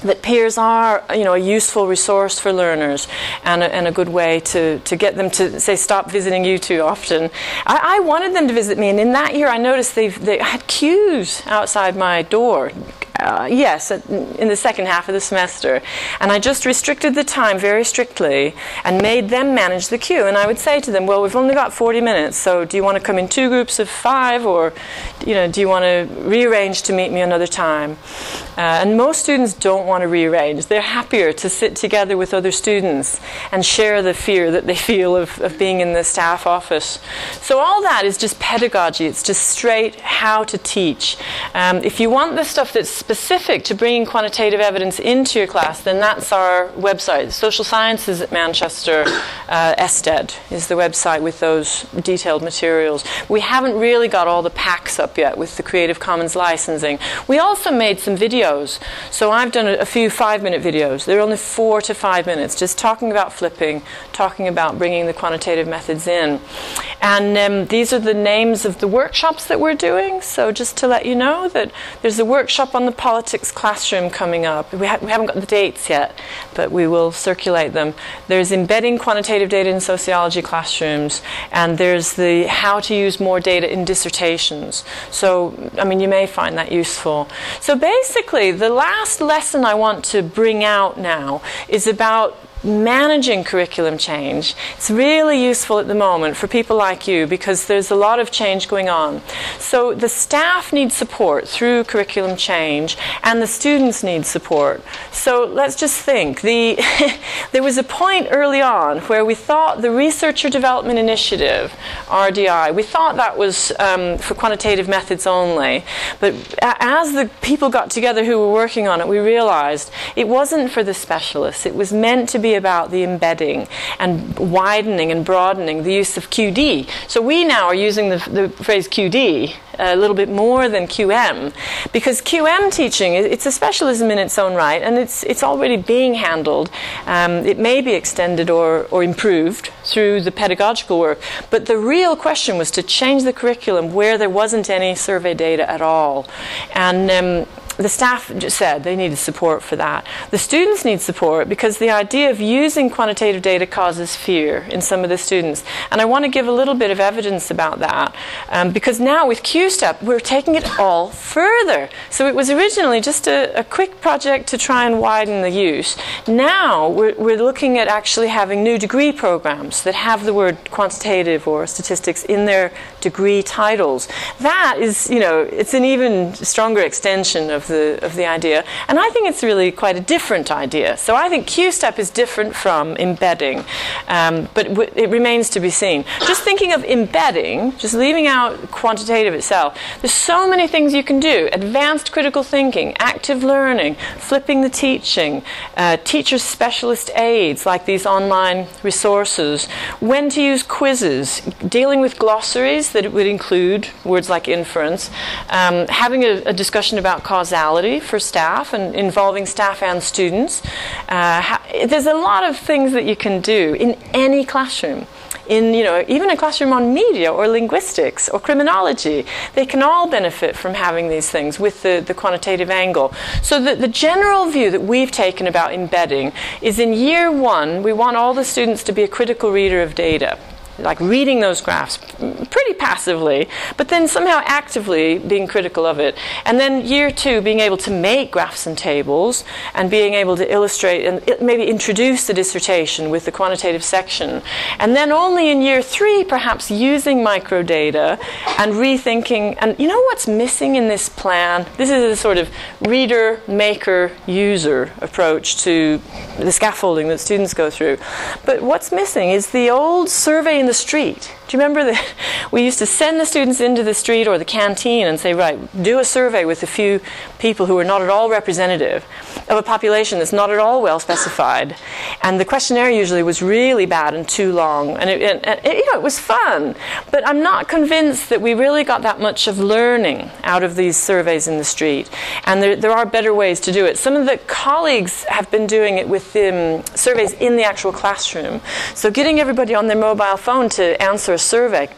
that peers are, you know, a useful resource for learners and a, and a good way to, to get them to, say, stop visiting you too often. I, I wanted them to visit me, and in that year I noticed they've, they had queues outside my door. Uh, yes, in the second half of the semester. And I just restricted the time very strictly and made them manage the queue. And I would say to them, well, we've only got forty minutes, so do you want to come in two groups of five, or you know, do you want to rearrange to meet me another time? Uh, and most students don't want to rearrange. They're happier to sit together with other students and share the fear that they feel of, of being in the staff office. So all that is just pedagogy. It's just straight how to teach. Um, if you want the stuff that's specific to bringing quantitative evidence into your class, then that's our website. Social Sciences at Manchester, uh, S D E D is the website with those detailed materials. We haven't really got all the packs up yet with the Creative Commons licensing. We also made some videos. So I've done a, a few five-minute videos. They're only four to five minutes, just talking about flipping, talking about bringing the quantitative methods in. And um, these are the names of the workshops that we're doing. So just to let you know that there's a workshop on the politics classroom coming up. We, ha- we haven't got the dates yet, but we will circulate them. There's embedding quantitative data in sociology classrooms, and there's the how to use more data in dissertations. So, I mean, you may find that useful. So basically, the last lesson I want to bring out now is about managing curriculum change. It's really useful at the moment for people like you because there's a lot of change going on. So the staff need support through curriculum change, and the students need support. So let's just think. The there was a point early on where we thought the Researcher Development Initiative, R D I, we thought that was um, for quantitative methods only. But as the people got together who were working on it, we realized it wasn't for the specialists. It was meant to be about the embedding and widening and broadening the use of Q D. So we now are using the, the phrase Q D a little bit more than Q M, because Q M teaching, it's a specialism in its own right, and it's it's already being handled. Um, it may be extended or, or improved through the pedagogical work, but the real question was to change the curriculum where there wasn't any survey data at all. And um, the staff just said they needed support for that. The students need support because the idea of using quantitative data causes fear in some of the students. And I want to give a little bit of evidence about that, um, because now with Q STEP, we're taking it all further. So it was originally just a, a quick project to try and widen the use. Now we're, we're looking at actually having new degree programs that have the word quantitative or statistics in their degree titles. That is, you know, it's an even stronger extension of the of the idea, and I think it's really quite a different idea. So I think Q STEP is different from embedding, um, but w- it remains to be seen. Just thinking of embedding, just leaving out quantitative itself, there's so many things you can do. Advanced critical thinking, active learning, flipping the teaching, uh, teacher specialist aids like these online resources, when to use quizzes, dealing with glossaries that would include words like inference, um, having a, a discussion about causality for staff and involving staff and students. Uh, ha- there's a lot of things that you can do in any classroom. In, you know, even a classroom on media or linguistics or criminology, they can all benefit from having these things with the, the quantitative angle. So the, the general view that we've taken about embedding is in year one, we want all the students to be a critical reader of data, like reading those graphs pretty passively, but then somehow actively being critical of it. And then year two, being able to make graphs and tables and being able to illustrate and maybe introduce the dissertation with the quantitative section. And then only in year three, perhaps using microdata and rethinking. And you know what's missing in this plan? This is a sort of reader, maker, user approach to the scaffolding that students go through. But what's missing is the old survey in the street. Do you remember that we used to send the students into the street or the canteen and say, right, do a survey with a few people who are not at all representative of a population that's not at all well specified. And the questionnaire usually was really bad and too long. And, it, and, and it, you know, it was fun. But I'm not convinced that we really got that much of learning out of these surveys in the street. And there, there are better ways to do it. Some of the colleagues have been doing it with um, surveys in the actual classroom. So getting everybody on their mobile phone to answer a survey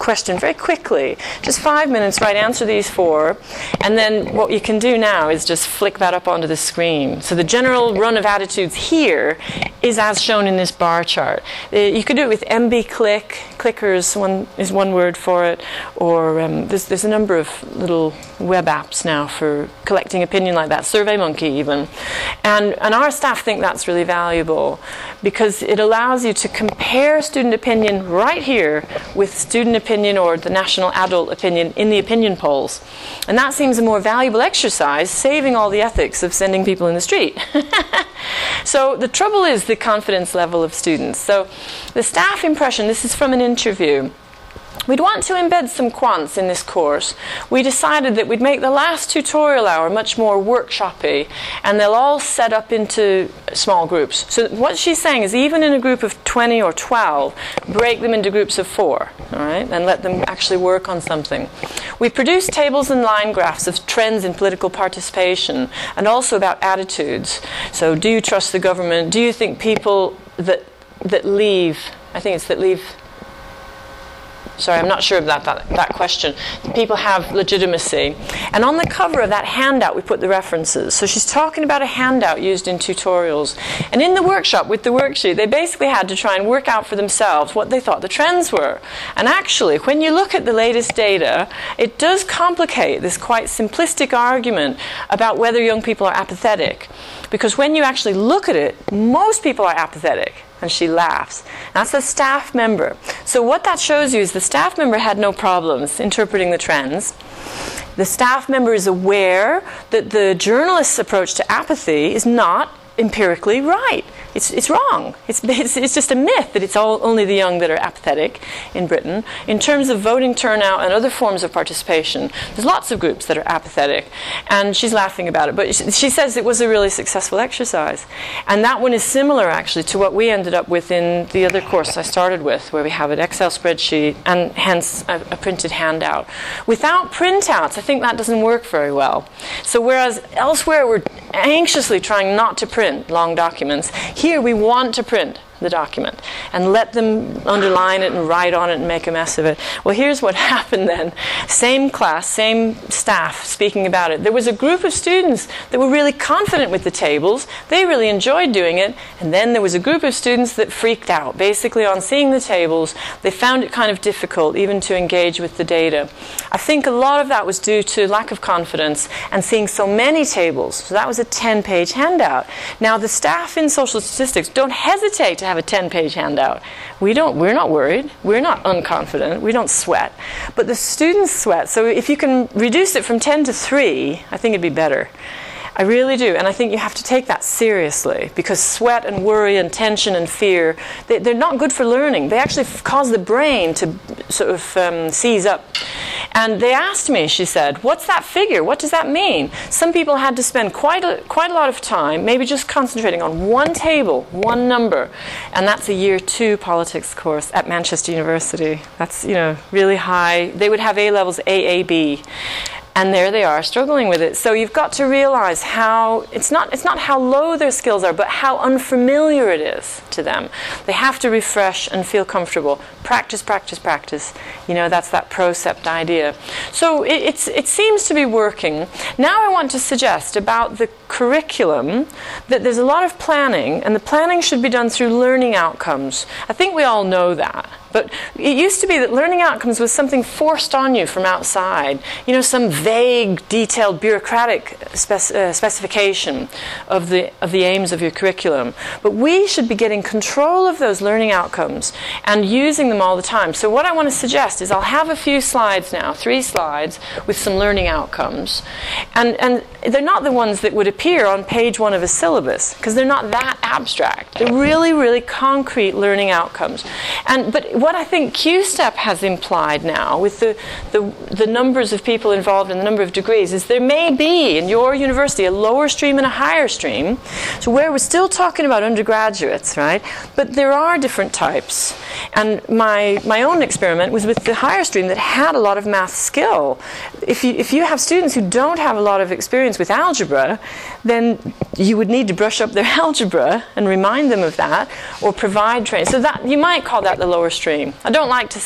question very quickly. Just five minutes, right, answer these four. And then what you can do now is just flick that up onto the screen. So the general run of attitudes here is as shown in this bar chart. Uh, you could do it with M B Click. Clickers one, is one word for it. Or um, there's, there's a number of little web apps now for collecting opinion like that. SurveyMonkey even. And, and our staff think that's really valuable because it allows you to compare student opinion right here with student opinion or the national adult opinion in the opinion polls. And that seems a more valuable exercise, saving all the ethics of sending people in the street. So the trouble is the confidence level of students. So the staff impression, this is from an interview. We'd want to embed some quants in this course. We decided that we'd make the last tutorial hour much more workshoppy, and they'll all set up into small groups. So what she's saying is even in a group of twenty or twelve, break them into groups of four, all right, and let them actually work on something. We produced tables and line graphs of trends in political participation and also about attitudes. So do you trust the government? Do you think people that that leave, I think it's that leave, Sorry, I'm not sure of that, that, that question. People have legitimacy. And on the cover of that handout, we put the references. So she's talking about a handout used in tutorials. And in the workshop with the worksheet, they basically had to try and work out for themselves what they thought the trends were. And actually, when you look at the latest data, it does complicate this quite simplistic argument about whether young people are apathetic. Because when you actually look at it, most people are apathetic. And she laughs. That's a staff member. So what that shows you is the staff member had no problems interpreting the trends. The staff member is aware that the journalist's approach to apathy is not empirically right. It's it's wrong. It's, it's it's just a myth that it's all only the young that are apathetic in Britain. In terms of voting turnout and other forms of participation, there's lots of groups that are apathetic, and she's laughing about it. But she, she says it was a really successful exercise, and that one is similar actually to what we ended up with in the other course I started with, where we have an Excel spreadsheet and hence a, a printed handout. Without printouts, I think that doesn't work very well. So whereas elsewhere we're anxiously trying not to print long documents, here we want to print the document and let them underline it and write on it and make a mess of it. Well, here's what happened then. Same class, same staff speaking about it. There was a group of students that were really confident with the tables. They really enjoyed doing it. And then there was a group of students that freaked out. Basically, on seeing the tables, they found it kind of difficult even to engage with the data. I think a lot of that was due to lack of confidence and seeing so many tables. So that was a ten-page handout. Now, the staff in social statistics don't hesitate to have a ten-page handout. We don't, we're not worried. We're not unconfident. We don't sweat. But the students sweat. So if you can reduce it from ten to three, I think it'd be better. I really do. And I think you have to take that seriously, because sweat and worry and tension and fear, they, they're not good for learning. They actually f- cause the brain to sort of um, seize up. And they asked me, she said, what's that figure? What does that mean? Some people had to spend quite a, quite a lot of time maybe just concentrating on one table, one number. And that's a year two politics course at Manchester University. That's, you know, really high. They would have A levels A A B. And there they are, struggling with it. So you've got to realize how, it's not it's not how low their skills are, but how unfamiliar it is to them. They have to refresh and feel comfortable. Practice, practice, practice. You know, that's that procept idea. So it, it's, it seems to be working. Now I want to suggest about the curriculum that there's a lot of planning, and the planning should be done through learning outcomes. I think we all know that. But it used to be that learning outcomes was something forced on you from outside. You know, some vague, detailed, bureaucratic spec- uh, specification of the of the aims of your curriculum. But we should be getting control of those learning outcomes and using them all the time. So what I want to suggest is I'll have a few slides now, three slides, with some learning outcomes. And, and they're not the ones that would appear on page one of a syllabus, because they're not that abstract. They're really, really concrete learning outcomes. And but what I think Q STEP has implied now, with the, the the numbers of people involved and the number of degrees, is there may be in your university a lower stream and a higher stream. So where we're still talking about undergraduates, right? But there are different types. And my my own experiment was with the higher stream that had a lot of math skill. If you if you have students who don't have a lot of experience with algebra, then you would need to brush up their algebra and remind them of that, or provide training. So that you might call that the lower stream. I don't like to say it.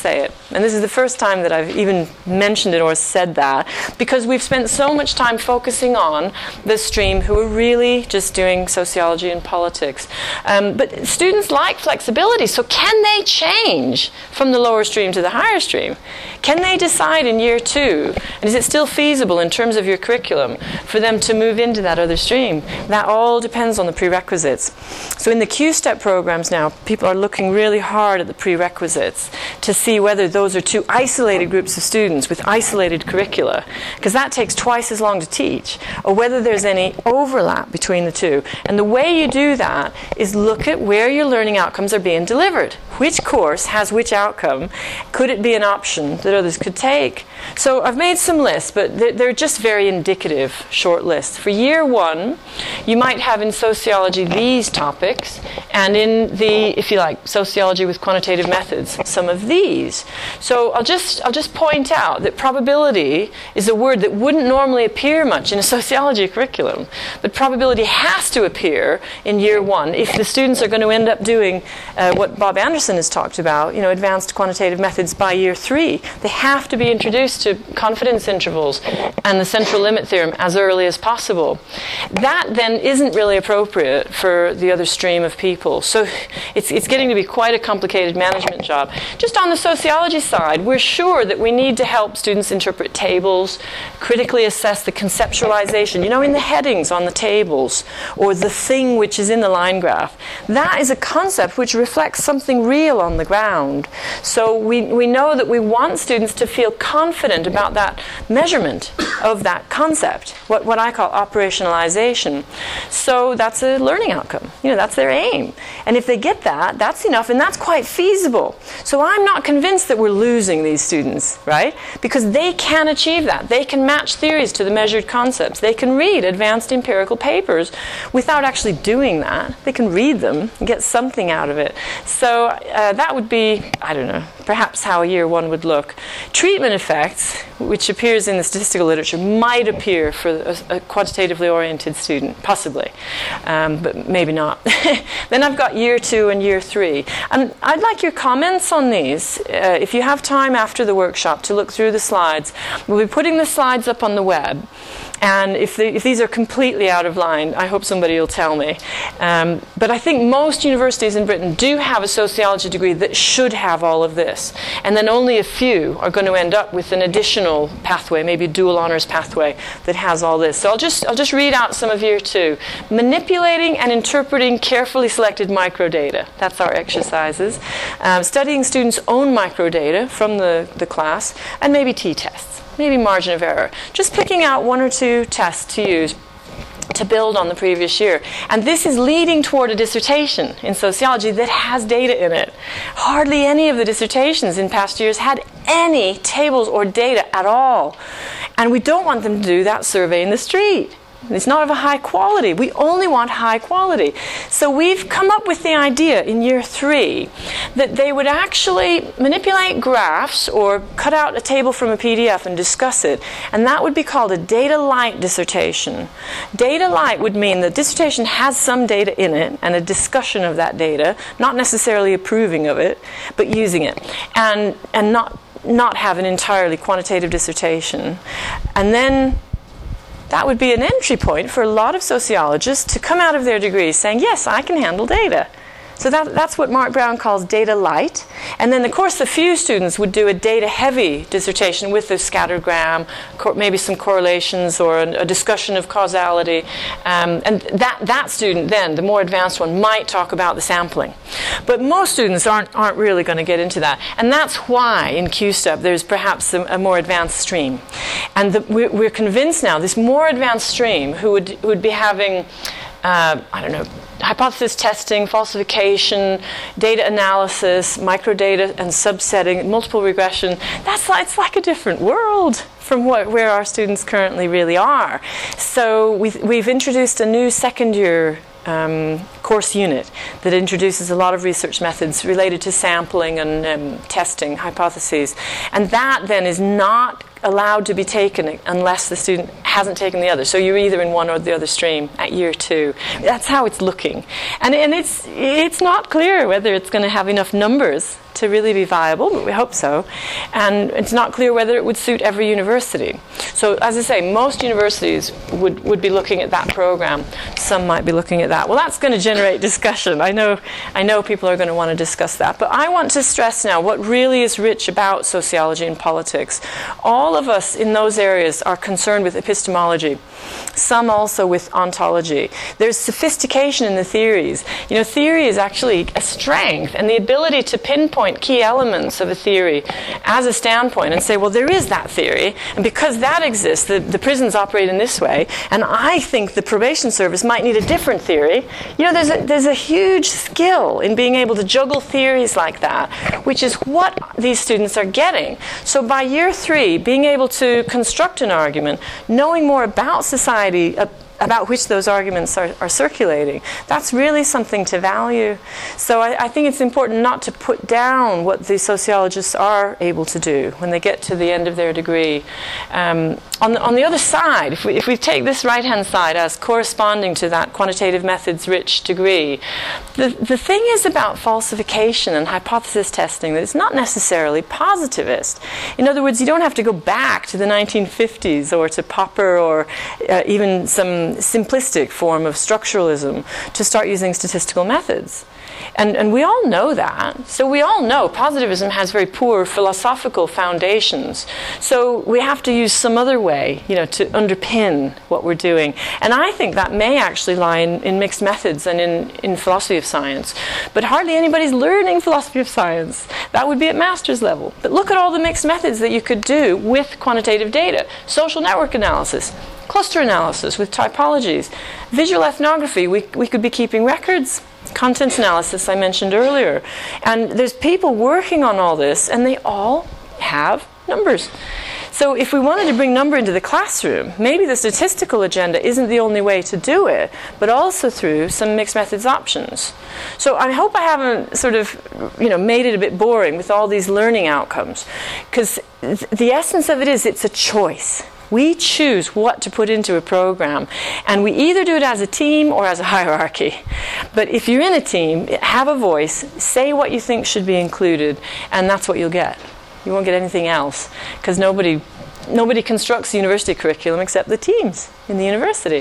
And this is the first time that I've even mentioned it or said that, because we've spent so much time focusing on the stream who are really just doing sociology and politics. Um, but students like flexibility, so can they change from the lower stream to the higher stream? Can they decide in year two, and is it still feasible in terms of your curriculum for them to move into that other stream? That all depends on the prerequisites. So in the Q-STEP programs now, people are looking really hard at the prerequisites to see whether those are two isolated groups of students with isolated curricula, because that takes twice as long to teach, or whether there's any overlap between the two. And the way you do that is look at where your learning outcomes are being delivered. Which course has which outcome? Could it be an option that others could take? So I've made some lists, but they're, they're just very indicative short lists. For year one, you might have in sociology these topics, and in the, if you like, sociology with quantitative methods, some of these. So I'll just I'll just point out that probability is a word that wouldn't normally appear much in a sociology curriculum, but probability has to appear in year one if the students are going to end up doing uh, what Bob Anderson has talked about, you know, advanced quantitative methods by year three. They have to be introduced to confidence intervals and the central limit theorem as early as possible. That then isn't really appropriate for the other stream of people. So it's it's getting to be quite a complicated management job. Just on the sociology side, we're sure that we need to help students interpret tables, critically assess the conceptualization, you know, in the headings on the tables, or the thing which is in the line graph. That is a concept which reflects something real on the ground. So we, we know that we want students to feel confident about that measurement of that concept, what, what I call operationalization. So that's a learning outcome. You know, that's their aim. And if they get that, that's enough, and that's quite feasible. So I'm not convinced that we're losing these students, right? Because they can achieve that. They can match theories to the measured concepts. They can read advanced empirical papers without actually doing that. They can read them and get something out of it. So uh, that would be, I don't know, perhaps how year one would look. Treatment effects, which appears in the statistical literature, might appear for a, a quantitatively oriented student, possibly, um, but maybe not. Then I've got year two and year three. And I'd like your comments on these. Uh, if you have time after the workshop to look through the slides, we'll be putting the slides up on the web. And if, the, if these are completely out of line, I hope somebody will tell me. Um, but I think most universities in Britain do have a sociology degree that should have all of this. And then only a few are going to end up with an additional pathway, maybe a dual honors pathway that has all this. So I'll just, I'll just read out some of year two. Manipulating and interpreting carefully selected microdata. That's our exercises. Um, studying students' own microdata from the, the class, and maybe t-tests. Maybe margin of error. Just picking out one or two tests to use to build on the previous year. And this is leading toward a dissertation in sociology that has data in it. Hardly any of the dissertations in past years had any tables or data at all. And we don't want them to do that survey in the street. It's not of a high quality. We only want high quality. So we've come up with the idea in year three that they would actually manipulate graphs or cut out a table from a P D F and discuss it. And that would be called a data light dissertation. Data light would mean the dissertation has some data in it and a discussion of that data, not necessarily approving of it, but using it. And, and not, not have an entirely quantitative dissertation. And then that would be an entry point for a lot of sociologists to come out of their degrees saying, yes, I can handle data. So that, that's what Mark Brown calls data light. And then, of course, a few students would do a data-heavy dissertation with a scattergram, maybe some correlations or a, a discussion of causality. Um, and that, that student then, the more advanced one, might talk about the sampling. But most students aren't, aren't really going to get into that. And that's why in Q-STEP there's perhaps a, a more advanced stream. And the, we're, we're convinced now this more advanced stream who would, who would be having, uh, I don't know, hypothesis testing, falsification, data analysis, microdata and subsetting, multiple regression, that's like, it's like a different world from what, where our students currently really are. So we've, we've introduced a new second year Um, course unit that introduces a lot of research methods related to sampling and um, testing hypotheses. And that then is not allowed to be taken unless the student hasn't taken the other. So you're either in one or the other stream at year two. That's how it's looking. And, and it's, it's not clear whether it's going to have enough numbers to really be viable, but we hope so. And it's not clear whether it would suit every university. So as I say, most universities would, would be looking at that program. Some might be looking at that. Well, that's going to generate discussion. I know, I know people are going to want to discuss that. But I want to stress now what really is rich about sociology and politics. All of us in those areas are concerned with epistemology. Some also with ontology. There's sophistication in the theories. You know, theory is actually a strength, and the ability to pinpoint key elements of a theory as a standpoint and say, well, there is that theory, and because that exists, the, the prisons operate in this way, and I think the probation service might need a different theory. You know, there's a, there's a huge skill in being able to juggle theories like that, which is what these students are getting. So by year three, being able to construct an argument, knowing more about society, uh, about which those arguments are, are circulating, that's really something to value. So I, I think it's important not to put down what the sociologists are able to do when they get to the end of their degree. Um, on, the, on the other side, if we, if we take this right-hand side as corresponding to that quantitative methods-rich degree, the, the thing is about falsification and hypothesis testing that it's not necessarily positivist. In other words, you don't have to go back to the nineteen fifties or to Popper or uh, even some simplistic form of structuralism to start using statistical methods. And, and we all know that. So we all know positivism has very poor philosophical foundations. So we have to use some other way, you know, to underpin what we're doing. And I think that may actually lie in, in mixed methods and in, in philosophy of science. But hardly anybody's learning philosophy of science. That would be at master's level. But look at all the mixed methods that you could do with quantitative data. Social network analysis, cluster analysis with typologies, visual ethnography, we, we could be keeping records, content analysis I mentioned earlier. And there's people working on all this, and they all have numbers. So if we wanted to bring number into the classroom, maybe the statistical agenda isn't the only way to do it, but also through some mixed methods options. So I hope I haven't sort of, you know, made it a bit boring with all these learning outcomes, because th- the essence of it is it's a choice. We choose what to put into a program, and we either do it as a team or as a hierarchy. But if you're in a team, have a voice, say what you think should be included, and that's what you'll get. You won't get anything else, because nobody, nobody constructs the university curriculum except the teams in the university.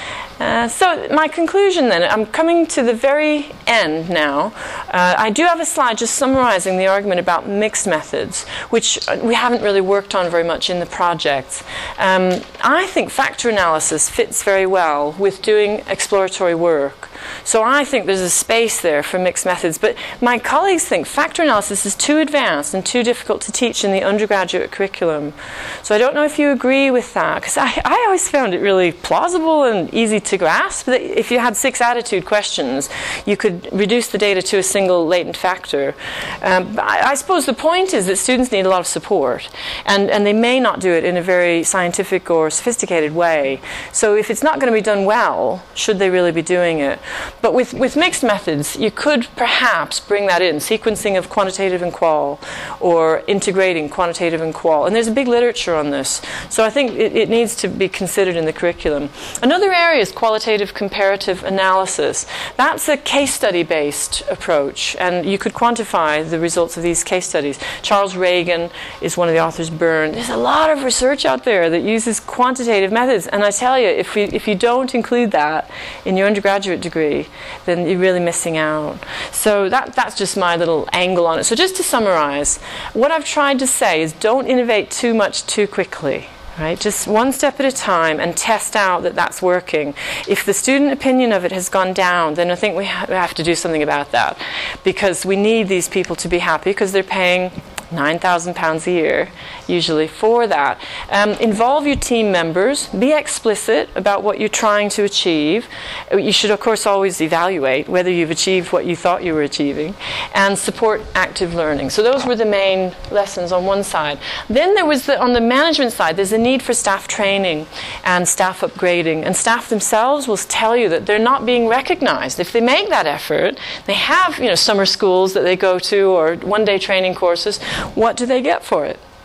Uh, so my conclusion then, I'm coming to the very end now. Uh, I do have a slide just summarizing the argument about mixed methods, which we haven't really worked on very much in the projects. Um, I think factor analysis fits very well with doing exploratory work. So I think there's a space there for mixed methods. But my colleagues think factor analysis is too advanced and too difficult to teach in the undergraduate curriculum. So I don't know if you agree with that, because I, I always found it really plausible and easy to grasp that if you had six attitude questions, you could reduce the data to a single latent factor. Um, I, I suppose the point is that students need a lot of support, and, and they may not do it in a very scientific or sophisticated way. So if it's not going to be done well, should they really be doing it? But with, with mixed methods, you could perhaps bring that in, sequencing of quantitative and qual, or integrating quantitative and qual. And there's a big literature on this. So I think it, it needs to be considered in the curriculum. Another area is qualitative comparative analysis. That's a case study-based approach, and you could quantify the results of these case studies. Charles Reagan is one of the authors, Byrne. There's a lot of research out there that uses quantitative methods, and I tell you, if, we, if you don't include that in your undergraduate degree, then you're really missing out. So that, that's just my little angle on it. So just to summarize, what I've tried to say is don't innovate too much too quickly. Right? Just one step at a time and test out that that's working. If the student opinion of it has gone down, then I think we, ha- we have to do something about that, because we need these people to be happy, because they're paying nine thousand pounds a year, usually, for that. Um, involve your team members. Be explicit about what you're trying to achieve. You should, of course, always evaluate whether you've achieved what you thought you were achieving. And support active learning. So those were the main lessons on one side. Then there was, the, on the management side, there's a need for staff training and staff upgrading. And staff themselves will tell you that they're not being recognized. If they make that effort, they have, you know, summer schools that they go to or one-day training courses. What do they get for it?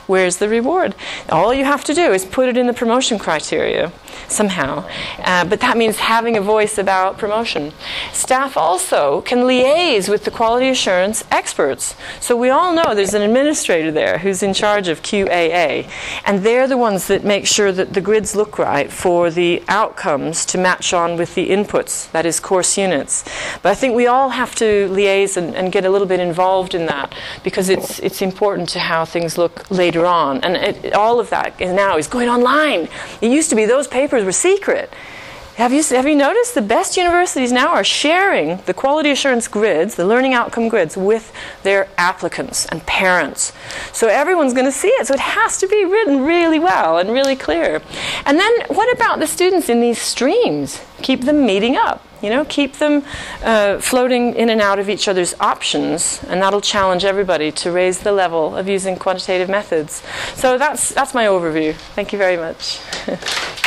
where's the reward? All you have to do is put it in the promotion criteria somehow. Uh, but that means having a voice about promotion. Staff also can liaise with the quality assurance experts. So we all know there's an administrator there who's in charge of Q A A. And they're the ones that make sure that the grids look right for the outcomes to match on with the inputs, that is course units. But I think we all have to liaise and, and get a little bit involved in that, because it's it's important to how things look later on. And it, all of that is now is going online. It used to be those papers were secret. Have you, have you noticed the best universities now are sharing the quality assurance grids, the learning outcome grids, with their applicants and parents. So everyone's going to see it. So it has to be written really well and really clear. And then what about the students in these streams? Keep them meeting up. You know, keep them uh, floating in and out of each other's options, and that'll challenge everybody to raise the level of using quantitative methods. So that's, that's my overview. Thank you very much.